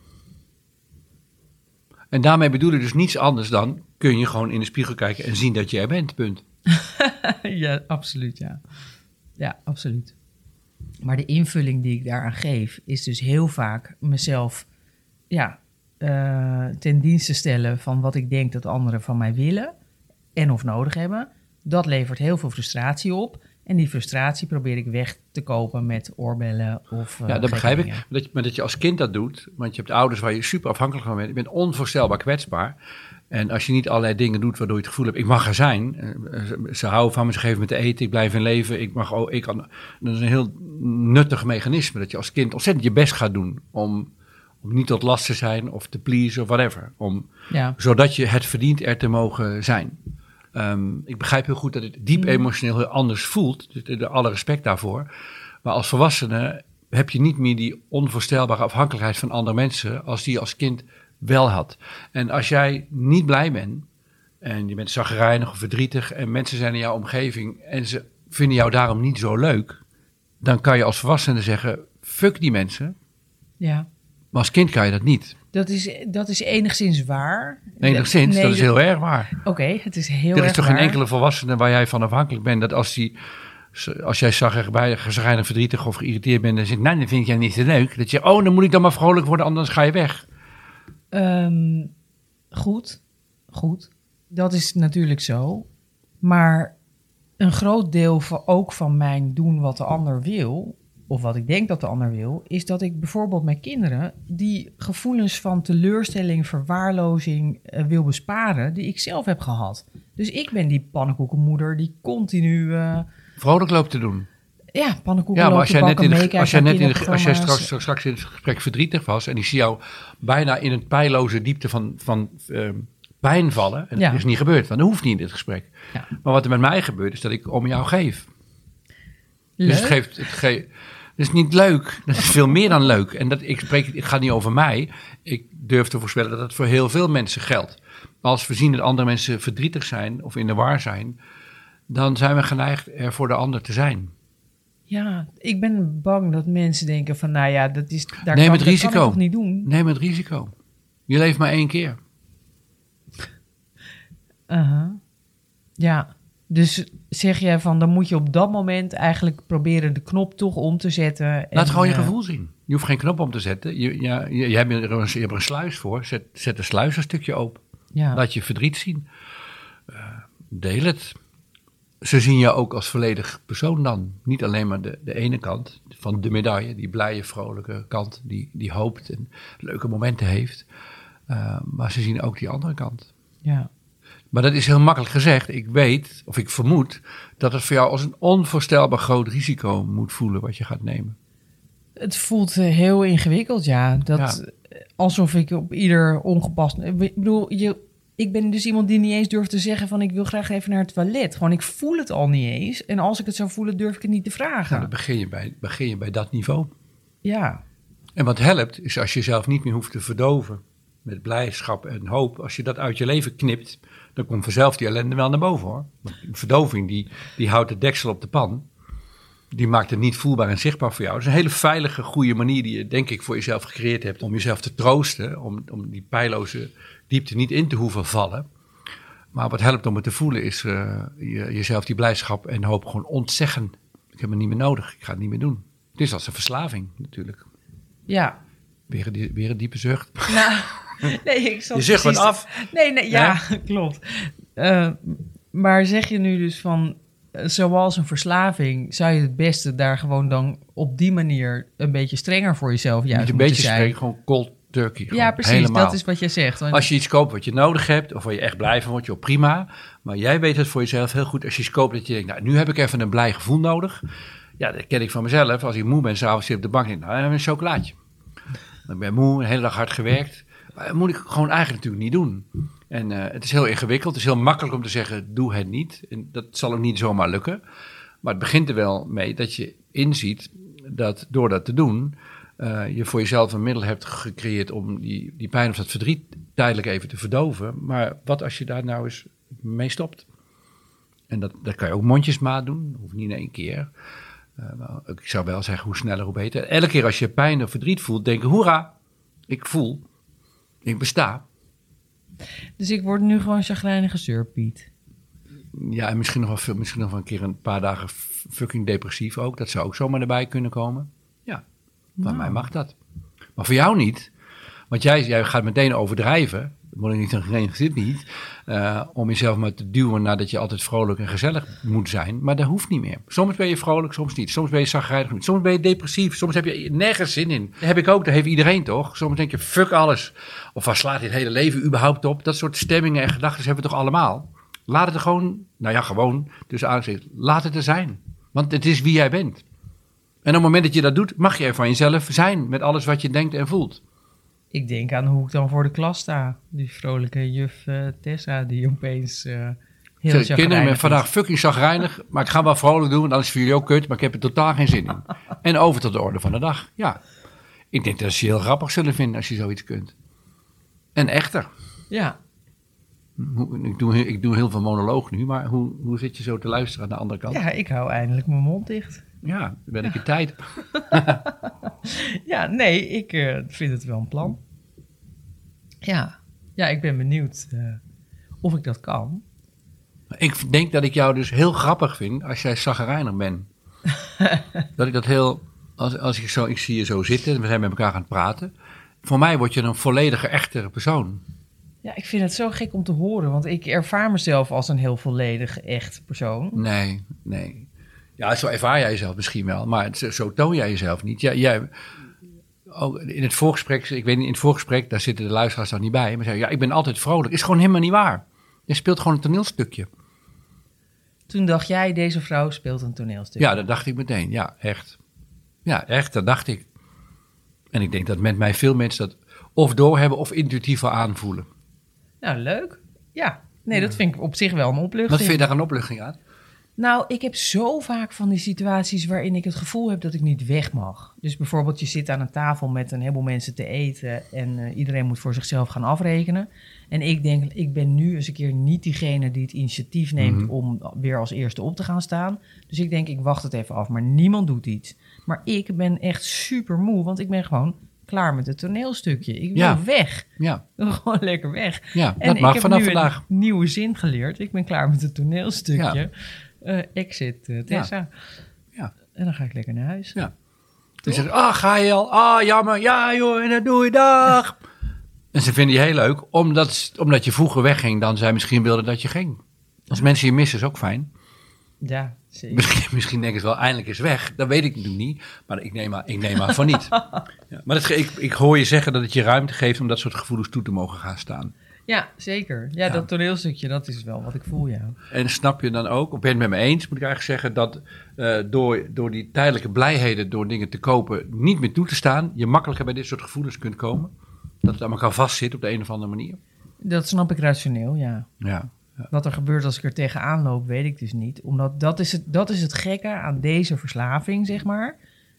[SPEAKER 2] En daarmee bedoel ik dus niets anders dan, kun je gewoon in de spiegel kijken en zien dat je er bent, punt.
[SPEAKER 3] Ja, absoluut, ja. Ja, absoluut. Maar de invulling die ik daaraan geef, is dus heel vaak mezelf ten dienste stellen van wat ik denk dat anderen van mij willen en of nodig hebben. Dat levert heel veel frustratie op. En die frustratie probeer ik weg te kopen met oorbellen of
[SPEAKER 2] ja, dat begrijp ik. Maar dat je als kind dat doet, want je hebt ouders waar je super afhankelijk van bent. Je bent onvoorstelbaar kwetsbaar. En als je niet allerlei dingen doet waardoor je het gevoel hebt, ik mag er zijn. Ze houden van me, ze geven me te eten, ik blijf in leven. Dat is een heel nuttig mechanisme, dat je als kind ontzettend je best gaat doen om niet tot last te zijn of te pleasen of whatever. Zodat je het verdient er te mogen zijn. Ik begrijp heel goed dat het diep emotioneel heel anders voelt. Dus alle respect daarvoor. Maar als volwassene heb je niet meer die onvoorstelbare afhankelijkheid van andere mensen als die je als kind wel had. En als jij niet blij bent En je bent chagrijnig of verdrietig en mensen zijn in jouw omgeving en ze vinden jou daarom niet zo leuk. Dan kan je als volwassene zeggen, fuck die mensen.
[SPEAKER 3] Ja.
[SPEAKER 2] Maar als kind kan je dat niet.
[SPEAKER 3] Dat is enigszins waar.
[SPEAKER 2] Enigszins,
[SPEAKER 3] Nee,
[SPEAKER 2] dat is heel erg waar.
[SPEAKER 3] Oké, het is heel erg
[SPEAKER 2] Er is toch geen
[SPEAKER 3] waar.
[SPEAKER 2] enkele volwassene waar jij van afhankelijk bent, dat als jij chagrijnig, verdrietig of geïrriteerd bent en zegt, nou, dan vind jij niet zo leuk. Dat je, dan moet ik dan maar vrolijk worden, anders ga je weg.
[SPEAKER 3] Goed. Dat is natuurlijk zo. Maar een groot deel ook van mijn doen wat de ander wil, of wat ik denk dat de ander wil, is dat ik bijvoorbeeld mijn kinderen die gevoelens van teleurstelling, verwaarlozing wil besparen, die ik zelf heb gehad. Dus ik ben die pannenkoekenmoeder die continu
[SPEAKER 2] Vrolijk loopt te doen.
[SPEAKER 3] pannenkoeken
[SPEAKER 2] Ja, maar
[SPEAKER 3] lopen bakken, meekijken
[SPEAKER 2] als jij
[SPEAKER 3] kinderprogramma's.
[SPEAKER 2] straks in het gesprek verdrietig was en ik zie jou bijna in een pijloze diepte van pijn vallen, en dat is niet gebeurd, want dat hoeft niet in dit gesprek.
[SPEAKER 3] Ja.
[SPEAKER 2] Maar wat er met mij gebeurt, is dat ik om jou geef.
[SPEAKER 3] Leuk.
[SPEAKER 2] Dus het is niet leuk, dat is veel meer dan leuk. En het gaat niet over mij. Ik durf te voorspellen dat het voor heel veel mensen geldt. Als we zien dat andere mensen verdrietig zijn of in de war zijn, dan zijn we geneigd er voor de ander te zijn.
[SPEAKER 3] Ja, ik ben bang dat mensen denken van, nou ja, dat kan ik toch niet doen.
[SPEAKER 2] Neem het risico. Je leeft maar 1 keer.
[SPEAKER 3] Ja, dus zeg jij van, dan moet je op dat moment eigenlijk proberen de knop toch om te zetten.
[SPEAKER 2] Laat gewoon je gevoel zien. Je hoeft geen knop om te zetten. Je hebt er een sluis voor. Zet de sluis een stukje open.
[SPEAKER 3] Ja.
[SPEAKER 2] Laat je verdriet zien. Deel het. Ze zien je ook als volledig persoon dan. Niet alleen maar de ene kant van de medaille. Die blije, vrolijke kant. Die hoopt en leuke momenten heeft. Maar ze zien ook die andere kant.
[SPEAKER 3] Ja.
[SPEAKER 2] Maar dat is heel makkelijk gezegd. Ik weet, of ik vermoed, dat het voor jou als een onvoorstelbaar groot risico moet voelen wat je gaat nemen.
[SPEAKER 3] Het voelt heel ingewikkeld, ja. Alsof ik op ieder ongepast... Ik bedoel, ik ben dus iemand die niet eens durft te zeggen van, ik wil graag even naar het toilet. Gewoon, ik voel het al niet eens. En als ik het zou voelen, durf ik het niet te vragen.
[SPEAKER 2] Nou, dan begin je bij dat niveau.
[SPEAKER 3] Ja.
[SPEAKER 2] En wat helpt, is als je jezelf niet meer hoeft te verdoven met blijdschap en hoop. Als je dat uit je leven knipt, dan komt vanzelf die ellende wel naar boven, hoor. Want die verdoving, die houdt de deksel op de pan. Die maakt het niet voelbaar en zichtbaar voor jou. Dat is een hele veilige, goede manier die je, denk ik, voor jezelf gecreëerd hebt. Om jezelf te troosten, om die pijloze diepte niet in te hoeven vallen. Maar wat helpt om het te voelen is jezelf die blijdschap en hoop gewoon ontzeggen. Ik heb het niet meer nodig, ik ga het niet meer doen. Het is als een verslaving natuurlijk.
[SPEAKER 3] Ja.
[SPEAKER 2] Weer een diepe zucht.
[SPEAKER 3] Nou, nee, ik zat
[SPEAKER 2] je zucht wat af.
[SPEAKER 3] Nee, ja, klopt. Maar zeg je nu dus van, zoals een verslaving, zou je het beste daar gewoon dan op die manier een beetje strenger voor jezelf juist
[SPEAKER 2] Niet een
[SPEAKER 3] moeten
[SPEAKER 2] beetje
[SPEAKER 3] zijn?
[SPEAKER 2] streng, gewoon cold turkey.
[SPEAKER 3] Ja, precies,
[SPEAKER 2] helemaal.
[SPEAKER 3] Dat is wat je zegt. Want
[SPEAKER 2] als je iets koopt wat je nodig hebt, of waar je echt blij van wordt, joh, prima. Maar jij weet het voor jezelf heel goed. Als je iets koopt dat je denkt, nou, nu heb ik even een blij gevoel nodig. Ja, dat ken ik van mezelf. Als ik moe ben, s'avonds zit op de bank, denk ik, nou, een chocolaatje. Ik ben moe, een hele dag hard gewerkt. Maar dat moet ik gewoon eigenlijk natuurlijk niet doen. En het is heel ingewikkeld. Het is heel makkelijk om te zeggen, doe het niet. En dat zal ook niet zomaar lukken. Maar het begint er wel mee dat je inziet dat door dat te doen, je voor jezelf een middel hebt gecreëerd om die pijn of dat verdriet tijdelijk even te verdoven. Maar wat als je daar nou eens mee stopt? En dat kan je ook mondjesmaat doen. Dat hoeft niet in 1 keer. Ik zou wel zeggen, hoe sneller, hoe beter. Elke keer als je pijn of verdriet voelt, denk je, hoera, ik voel, ik besta.
[SPEAKER 3] Dus ik word nu gewoon chagrijnige zeurpiet.
[SPEAKER 2] Ja, en misschien nog wel een keer een paar dagen fucking depressief ook. Dat zou ook zomaar erbij kunnen komen. Ja, van mij mag dat. Maar voor jou niet. Want jij gaat meteen overdrijven. Zit niet. Om jezelf maar te duwen nadat je altijd vrolijk en gezellig moet zijn. Maar dat hoeft niet meer. Soms ben je vrolijk, soms niet. Soms ben je chagrijnig, soms ben je depressief. Soms heb je nergens zin in. Dat heb ik ook, dat heeft iedereen toch? Soms denk je, fuck alles. Of waar slaat dit hele leven überhaupt op? Dat soort stemmingen en gedachten hebben we toch allemaal? Laat het er gewoon, tussen aangezicht, laat het er zijn. Want het is wie jij bent. En op het moment dat je dat doet, mag je er van jezelf zijn. Met alles wat je denkt en voelt.
[SPEAKER 3] Ik denk aan hoe ik dan voor de klas sta. Die vrolijke juf Tessa, die opeens heel chagrijnig
[SPEAKER 2] kinderen, ik ben
[SPEAKER 3] is.
[SPEAKER 2] vandaag fucking chagrijnig, maar ik ga wel vrolijk doen, want anders is voor jullie ook kut, maar ik heb er totaal geen zin in. En over tot de orde van de dag. Ja, ik denk dat ze je heel grappig zullen vinden als je zoiets kunt. En echter.
[SPEAKER 3] Ja.
[SPEAKER 2] Ik doe heel veel monoloog nu, maar hoe zit je zo te luisteren aan de andere kant?
[SPEAKER 3] Ja, ik hou eindelijk mijn mond dicht.
[SPEAKER 2] Ja, dan ben ik in tijd.
[SPEAKER 3] Ja, nee, ik vind het wel een plan. Ja, ik ben benieuwd of ik dat kan.
[SPEAKER 2] Ik denk dat ik jou dus heel grappig vind als jij chagrijnig bent. Dat ik dat heel... Ik zie je zo zitten en we zijn met elkaar aan het praten. Voor mij word je een volledige, echtere persoon.
[SPEAKER 3] Ja, ik vind het zo gek om te horen, want ik ervaar mezelf als een heel volledig echt persoon.
[SPEAKER 2] Nee. Ja, zo ervaar jij jezelf misschien wel, maar zo toon jij jezelf niet. In het voorgesprek, ik weet niet, in het voorgesprek, daar zitten de luisteraars dan niet bij. Maar zeggen, ja, ik ben altijd vrolijk. Is gewoon helemaal niet waar. Je speelt gewoon een toneelstukje.
[SPEAKER 3] Toen dacht jij, deze vrouw speelt een toneelstukje.
[SPEAKER 2] Ja, dat dacht ik meteen. Ja, echt. Ja, echt, dat dacht ik. En ik denk dat met mij veel mensen dat of doorhebben of intuïtief wel aanvoelen.
[SPEAKER 3] Nou, leuk. Ja, nee, dat vind ik op zich wel een opluchting.
[SPEAKER 2] Wat vind je daar een opluchting aan?
[SPEAKER 3] Nou, ik heb zo vaak van die situaties waarin ik het gevoel heb dat ik niet weg mag. Dus bijvoorbeeld je zit aan een tafel met een heleboel mensen te eten en iedereen moet voor zichzelf gaan afrekenen. En ik denk, ik ben nu eens een keer niet diegene die het initiatief neemt om weer als eerste op te gaan staan. Dus ik denk, ik wacht het even af, maar niemand doet iets. Maar ik ben echt super moe, want ik ben gewoon klaar met het toneelstukje. Ik wil weg. Ja. Ik wil gewoon lekker weg.
[SPEAKER 2] Ja,
[SPEAKER 3] en
[SPEAKER 2] dat mag
[SPEAKER 3] ik
[SPEAKER 2] vanaf
[SPEAKER 3] heb nu
[SPEAKER 2] vandaag.
[SPEAKER 3] een nieuwe zin geleerd. Ik ben klaar met het toneelstukje. Ja. Exit Tessa.
[SPEAKER 2] Ja.
[SPEAKER 3] En dan ga ik lekker naar huis.
[SPEAKER 2] Ja. Dus je zegt, ga je al? Jammer. Ja joh, en dat doe je, dag. En ze vinden je heel leuk, omdat je vroeger wegging dan zij misschien wilden dat je ging. Als mensen je missen is ook fijn.
[SPEAKER 3] Ja, zeker.
[SPEAKER 2] Misschien denken ze wel, eindelijk is weg. Dat weet ik natuurlijk niet, maar ik neem maar van niet. Ja, maar ik hoor je zeggen dat het je ruimte geeft om dat soort gevoelens toe te mogen gaan staan.
[SPEAKER 3] Ja, zeker. Ja, dat toneelstukje, dat is wel wat ik voel, ja.
[SPEAKER 2] En snap je dan ook, of ben je het met me eens, moet ik eigenlijk zeggen, dat door die tijdelijke blijheden, door dingen te kopen, niet meer toe te staan, je makkelijker bij dit soort gevoelens kunt komen? Dat het aan elkaar vastzit op de een of andere manier?
[SPEAKER 3] Dat snap ik rationeel, ja.
[SPEAKER 2] Ja.
[SPEAKER 3] Wat er gebeurt als ik er tegenaan loop, weet ik dus niet. Omdat dat is het gekke aan deze verslaving, zeg maar.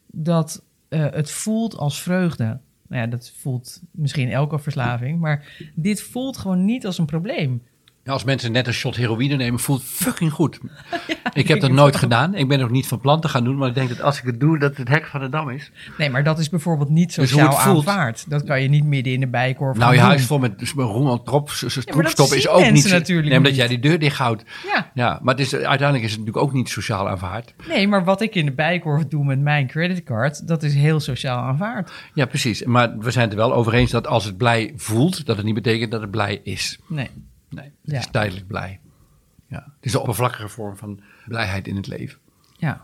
[SPEAKER 3] Dat het voelt als vreugde. Nou ja, dat voelt misschien elke verslaving. Maar dit voelt gewoon niet als een probleem.
[SPEAKER 2] Ja, als mensen net een shot heroïne nemen, voelt fucking goed. Ik heb dat nooit gedaan. Ik ben ook niet van plan te gaan doen. Maar ik denk dat als ik het doe, dat het hek van de dam is.
[SPEAKER 3] Nee, maar dat is bijvoorbeeld niet sociaal aanvaard. Dat kan je niet midden in de bijkorf
[SPEAKER 2] je huis vol met roem en troep stoppen is ook niet...
[SPEAKER 3] natuurlijk
[SPEAKER 2] nee, omdat jij die deur dicht houdt.
[SPEAKER 3] Ja,
[SPEAKER 2] maar uiteindelijk is het natuurlijk ook niet sociaal aanvaard.
[SPEAKER 3] Nee, maar wat ik in de bijkorf doe met mijn creditcard, dat is heel sociaal aanvaard.
[SPEAKER 2] Ja, precies. Maar we zijn het er wel over eens dat als het blij voelt, dat het niet betekent dat het blij is.
[SPEAKER 3] Nee,
[SPEAKER 2] het is tijdelijk blij. Ja. Het is een oppervlakkige vorm van blijheid in het leven.
[SPEAKER 3] Ja.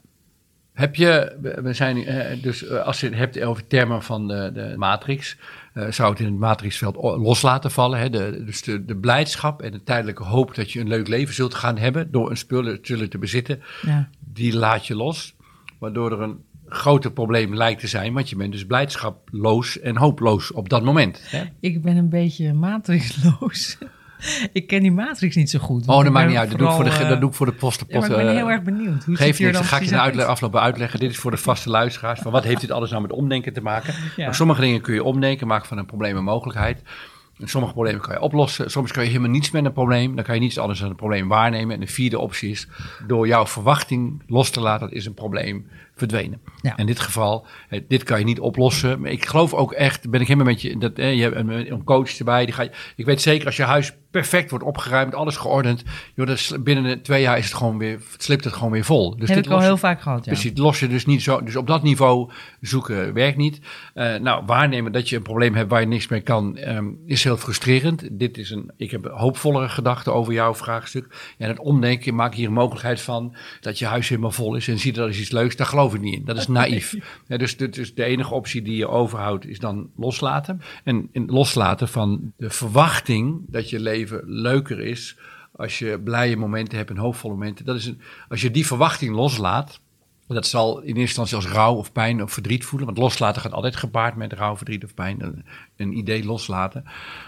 [SPEAKER 2] Heb je, we zijn dus als je het hebt over termen van de matrix, zou het in het matrixveld los laten vallen. Hè? Dus de blijdschap en de tijdelijke hoop dat je een leuk leven zult gaan hebben door een spullen te bezitten, die laat je los. Waardoor er een groter probleem lijkt te zijn, want je bent dus blijdschaploos en hooploos op dat moment. Hè?
[SPEAKER 3] Ik ben een beetje matrixloos. Ik ken die matrix niet zo goed.
[SPEAKER 2] Dat maakt niet uit. Dat doe ik voor de postenpot.
[SPEAKER 3] Ja, maar ik ben heel erg benieuwd. Hoe
[SPEAKER 2] geeft niks,
[SPEAKER 3] dan
[SPEAKER 2] ga ik je aflopen uitleggen. Dit is voor de vaste luisteraars. Van wat heeft dit alles nou met omdenken te maken? Ja. Sommige dingen kun je omdenken, maken van een probleem een mogelijkheid. En sommige problemen kan je oplossen. Soms kan je helemaal niets met een probleem. Dan kan je niets anders dan een probleem waarnemen. En de vierde optie is, door jouw verwachting los te laten, is een probleem verdwenen. Ja. In dit geval, dit kan je niet oplossen. Maar ik geloof ook echt, ben ik helemaal met je, dat je hebt een coach erbij. Ik weet zeker, als je huis perfect wordt opgeruimd, alles geordend, binnen 2 jaar is het gewoon weer, slipt het gewoon weer vol. Dus
[SPEAKER 3] heb ik al heel vaak gehad, ja.
[SPEAKER 2] Precies, los je dus niet zo. Dus op dat niveau zoeken werkt niet. Waarnemen dat je een probleem hebt waar je niks mee kan, is heel frustrerend. Ik heb hoopvollere gedachten over jouw vraagstuk. En het omdenken, maak hier een mogelijkheid van dat je huis helemaal vol is en ziet dat is iets leuks. Daar geloof ik niet in. Dat is naïef. Ja, dus de enige optie die je overhoudt is dan loslaten. En loslaten van de verwachting dat je leven leuker is als je blije momenten hebt en hoopvolle momenten. Als je die verwachting loslaat, dat zal in eerste instantie als rouw of pijn of verdriet voelen. Want loslaten gaat altijd gepaard met rouw, verdriet of pijn. Een idee loslaten.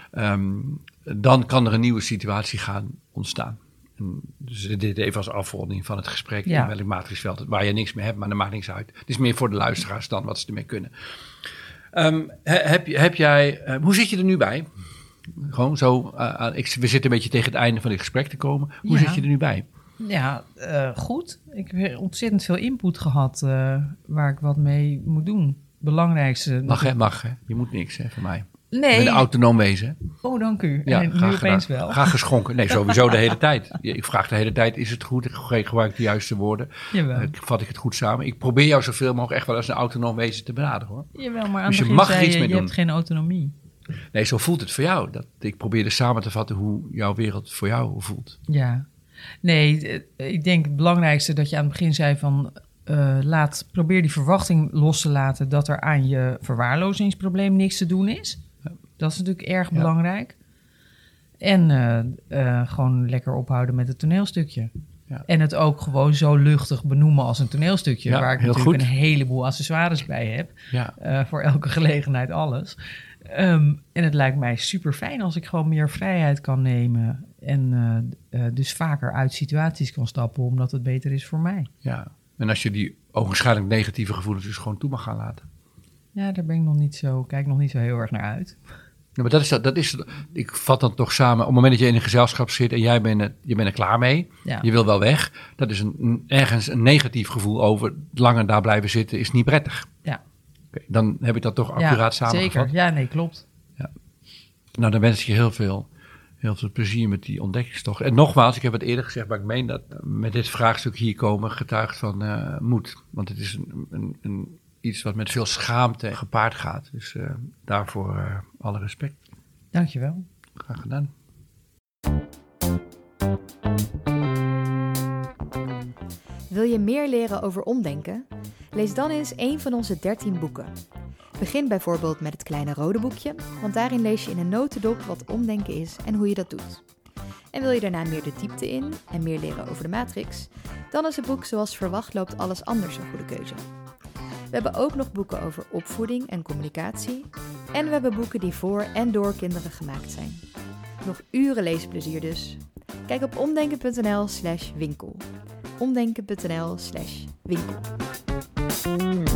[SPEAKER 2] Dan kan er een nieuwe situatie gaan ontstaan. Dus dit even als afronding van het gesprek in welk matrixveld, waar je niks mee hebt, maar dat maakt niks uit. Het is meer voor de luisteraars dan wat ze ermee kunnen. Hoe zit je er nu bij? Gewoon zo, we zitten een beetje tegen het einde van dit gesprek te komen. Hoe zit je er nu bij?
[SPEAKER 3] Ja, goed. Ik heb ontzettend veel input gehad waar ik wat mee moet doen. Belangrijkste...
[SPEAKER 2] Mag hè? Je moet niks van mij.
[SPEAKER 3] Nee.
[SPEAKER 2] Ik ben een autonoom wezen.
[SPEAKER 3] Oh, dank u.
[SPEAKER 2] Ja,
[SPEAKER 3] en nu opeens wel.
[SPEAKER 2] Graag geschonken. Nee, sowieso de hele tijd. Ik vraag de hele tijd, is het goed? Ik gebruik de juiste woorden.
[SPEAKER 3] Jawel.
[SPEAKER 2] Vat ik het goed samen? Ik probeer jou zoveel mogelijk echt wel als een autonoom wezen te benaderen, hoor.
[SPEAKER 3] Jawel, maar aan
[SPEAKER 2] dus
[SPEAKER 3] het
[SPEAKER 2] je
[SPEAKER 3] begin
[SPEAKER 2] mag er iets mee doen.
[SPEAKER 3] Je hebt geen autonomie.
[SPEAKER 2] Nee, zo voelt het voor jou. Ik probeerde samen te vatten hoe jouw wereld voor jou voelt.
[SPEAKER 3] Ja. Nee, ik denk het belangrijkste dat je aan het begin zei van... probeer die verwachting los te laten dat er aan je verwaarlozingsprobleem niks te doen is. Ja. Dat is natuurlijk erg belangrijk. En gewoon lekker ophouden met het toneelstukje. Ja. En het ook gewoon zo luchtig benoemen als een toneelstukje. Waar ik natuurlijk een heleboel accessoires bij heb. Ja. Voor elke gelegenheid alles. En het lijkt mij super fijn als ik gewoon meer vrijheid kan nemen. En dus vaker uit situaties kan stappen omdat het beter is voor mij.
[SPEAKER 2] Ja, en als je die ogenschijnlijk negatieve gevoelens dus gewoon toe mag gaan laten.
[SPEAKER 3] Ja, daar ben ik kijk nog niet zo heel erg naar uit.
[SPEAKER 2] Ja, maar dat is, ik vat dan toch samen, op het moment dat je in een gezelschap zit en je bent er klaar mee, je wil wel weg, dat is ergens een negatief gevoel over langer daar blijven zitten is niet prettig.
[SPEAKER 3] Ja.
[SPEAKER 2] Okay, dan heb ik dat toch accuraat samengevat.
[SPEAKER 3] Zeker, ja, nee, klopt.
[SPEAKER 2] Ja. Nou, dan wens ik je heel veel plezier met die ontdekkingstocht. En nogmaals, ik heb het eerder gezegd, maar ik meen dat met dit vraagstuk hier komen getuigt van moed. Want het is iets wat met veel schaamte gepaard gaat. Dus daarvoor alle respect.
[SPEAKER 3] Dankjewel.
[SPEAKER 2] Graag gedaan.
[SPEAKER 1] Wil je meer leren over omdenken? Lees dan eens een van onze 13 boeken. Begin bijvoorbeeld met het kleine rode boekje, want daarin lees je in een notendop wat omdenken is en hoe je dat doet. En wil je daarna meer de diepte in en meer leren over de matrix? Dan is het boek Zoals verwacht loopt alles anders een goede keuze. We hebben ook nog boeken over opvoeding en communicatie. En we hebben boeken die voor en door kinderen gemaakt zijn. Nog uren leesplezier dus. Kijk op omdenken.nl/winkel. Omdenken.nl/winkel.